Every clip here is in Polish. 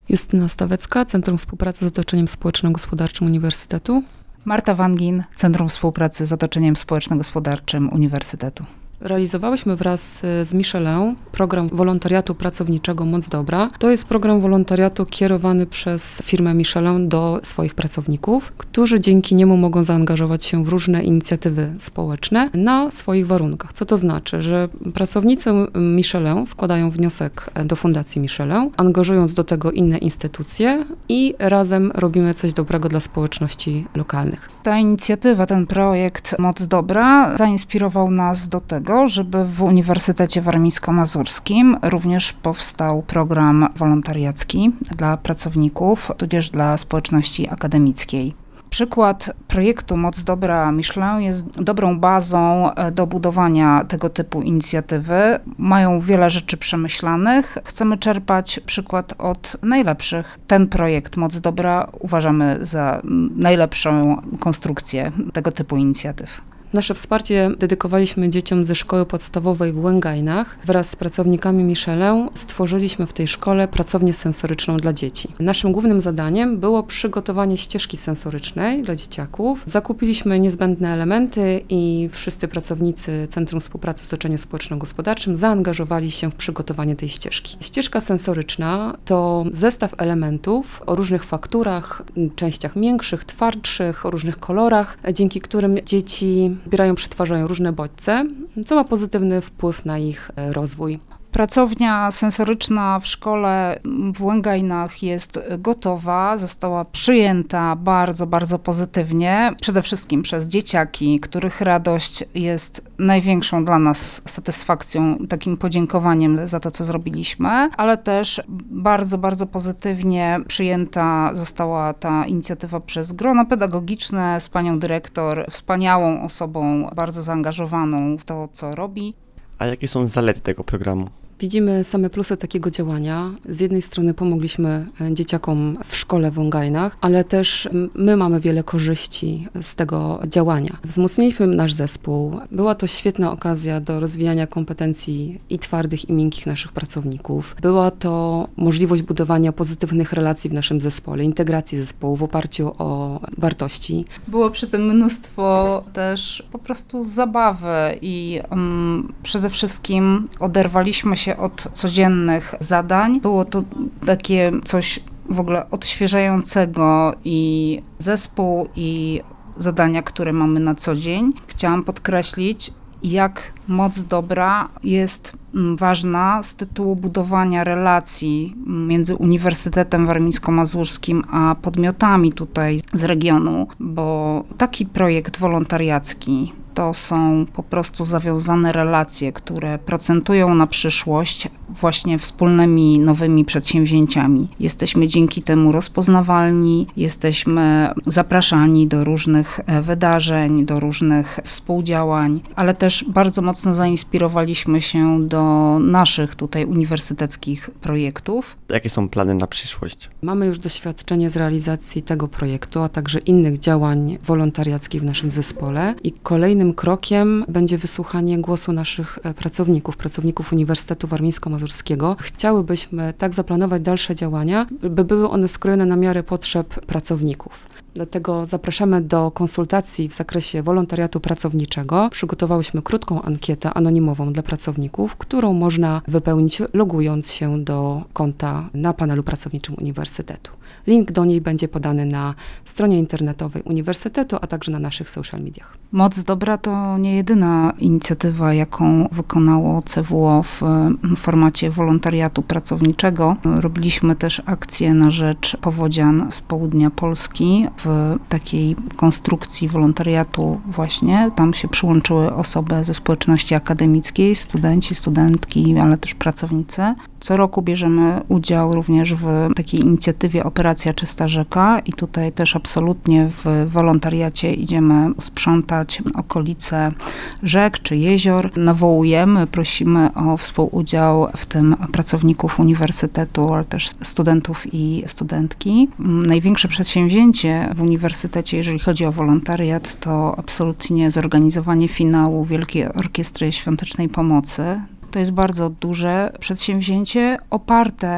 Justyna Stawecka, Centrum Współpracy z Otoczeniem Społeczno-Gospodarczym Uniwersytetu. Marta Wangin, Centrum Współpracy z Otoczeniem Społeczno-Gospodarczym Uniwersytetu. Realizowałyśmy wraz z Michelin program wolontariatu pracowniczego Moc Dobra. To jest program wolontariatu kierowany przez firmę Michelin do swoich pracowników, którzy dzięki niemu mogą zaangażować się w różne inicjatywy społeczne na swoich warunkach. Co to znaczy? Że pracownicy Michelin składają wniosek do Fundacji Michelin, angażując do tego inne instytucje i razem robimy coś dobrego dla społeczności lokalnych. Ta inicjatywa, ten projekt Moc Dobra zainspirował nas do tego, żeby w Uniwersytecie Warmińsko-Mazurskim również powstał program wolontariacki dla pracowników, tudzież dla społeczności akademickiej. Przykład projektu Moc Dobra Michelin jest dobrą bazą do budowania tego typu inicjatywy. Mają wiele rzeczy przemyślanych. Chcemy czerpać przykład od najlepszych. Ten projekt Moc Dobra uważamy za najlepszą konstrukcję tego typu inicjatyw. Nasze wsparcie dedykowaliśmy dzieciom ze szkoły podstawowej w Łęgajnach. Wraz z pracownikami Michelin stworzyliśmy w tej szkole pracownię sensoryczną dla dzieci. Naszym głównym zadaniem było przygotowanie ścieżki sensorycznej dla dzieciaków. Zakupiliśmy niezbędne elementy i wszyscy pracownicy Centrum Współpracy z Otoczeniem Społeczno-Gospodarczym zaangażowali się w przygotowanie tej ścieżki. Ścieżka sensoryczna to zestaw elementów o różnych fakturach, częściach miększych, twardszych, o różnych kolorach, dzięki którym dzieci przetwarzają różne bodźce, co ma pozytywny wpływ na ich rozwój. Pracownia sensoryczna w szkole w Łęgajnach jest gotowa, została przyjęta bardzo, bardzo pozytywnie. Przede wszystkim przez dzieciaki, których radość jest największą dla nas satysfakcją, takim podziękowaniem za to, co zrobiliśmy, ale też bardzo, bardzo pozytywnie przyjęta została ta inicjatywa przez grono pedagogiczne z panią dyrektor, wspaniałą osobą, bardzo zaangażowaną w to, co robi. A jakie są zalety tego programu? Widzimy same plusy takiego działania. Z jednej strony pomogliśmy dzieciakom w szkole w Łęgajnach, ale też my mamy wiele korzyści z tego działania. Wzmocniliśmy nasz zespół. Była to świetna okazja do rozwijania kompetencji i twardych, i miękkich naszych pracowników. Była to możliwość budowania pozytywnych relacji w naszym zespole, integracji zespołu w oparciu o wartości. Było przy tym mnóstwo też po prostu zabawy i przede wszystkim oderwaliśmy się od codziennych zadań. Było to takie coś w ogóle odświeżającego i zespół, i zadania, które mamy na co dzień. Chciałam podkreślić, jak Moc Dobra jest ważna z tytułu budowania relacji między Uniwersytetem Warmińsko-Mazurskim a podmiotami tutaj z regionu, bo taki projekt wolontariacki to są po prostu zawiązane relacje, które procentują na przyszłość właśnie wspólnymi nowymi przedsięwzięciami. Jesteśmy dzięki temu rozpoznawalni, jesteśmy zapraszani do różnych wydarzeń, do różnych współdziałań, ale też bardzo mocno zainspirowaliśmy się do naszych tutaj uniwersyteckich projektów. Jakie są plany na przyszłość? Mamy już doświadczenie z realizacji tego projektu, a także innych działań wolontariackich w naszym zespole i kolejnym krokiem będzie wysłuchanie głosu naszych pracowników Uniwersytetu Warmińsko-Mazurskiego. Chciałybyśmy tak zaplanować dalsze działania, by były one skrojone na miarę potrzeb pracowników. Dlatego zapraszamy do konsultacji w zakresie wolontariatu pracowniczego. Przygotowałyśmy krótką ankietę anonimową dla pracowników, którą można wypełnić logując się do konta na panelu pracowniczym Uniwersytetu. Link do niej będzie podany na stronie internetowej Uniwersytetu, a także na naszych social mediach. Moc Dobra to nie jedyna inicjatywa, jaką wykonało CWO w formacie wolontariatu pracowniczego. Robiliśmy też akcje na rzecz powodzian z południa Polski w takiej konstrukcji wolontariatu właśnie. Tam się przyłączyły osoby ze społeczności akademickiej, studenci, studentki, ale też pracownicy. Co roku bierzemy udział również w takiej inicjatywie Operacja Czysta Rzeka i tutaj też absolutnie w wolontariacie idziemy sprzątać okolice rzek czy jezior. Nawołujemy, prosimy o współudział w tym pracowników uniwersytetu, ale też studentów i studentki. Największe przedsięwzięcie w uniwersytecie, jeżeli chodzi o wolontariat, to absolutnie zorganizowanie finału Wielkiej Orkiestry Świątecznej Pomocy. To jest bardzo duże przedsięwzięcie oparte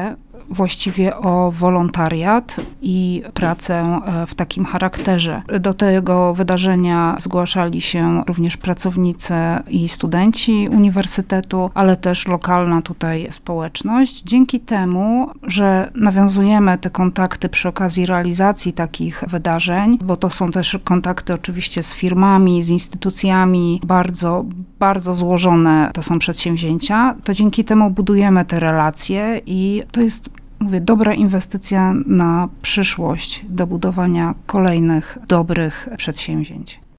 właściwie o wolontariat i pracę w takim charakterze. Do tego wydarzenia zgłaszali się również pracownicy i studenci uniwersytetu, ale też lokalna tutaj społeczność. Dzięki temu, że nawiązujemy te kontakty przy okazji realizacji takich wydarzeń, bo to są też kontakty oczywiście z firmami, z instytucjami, bardzo, bardzo złożone to są przedsięwzięcia, to dzięki temu budujemy te relacje i to jest, mówię, dobra inwestycja na przyszłość do budowania kolejnych dobrych przedsięwzięć.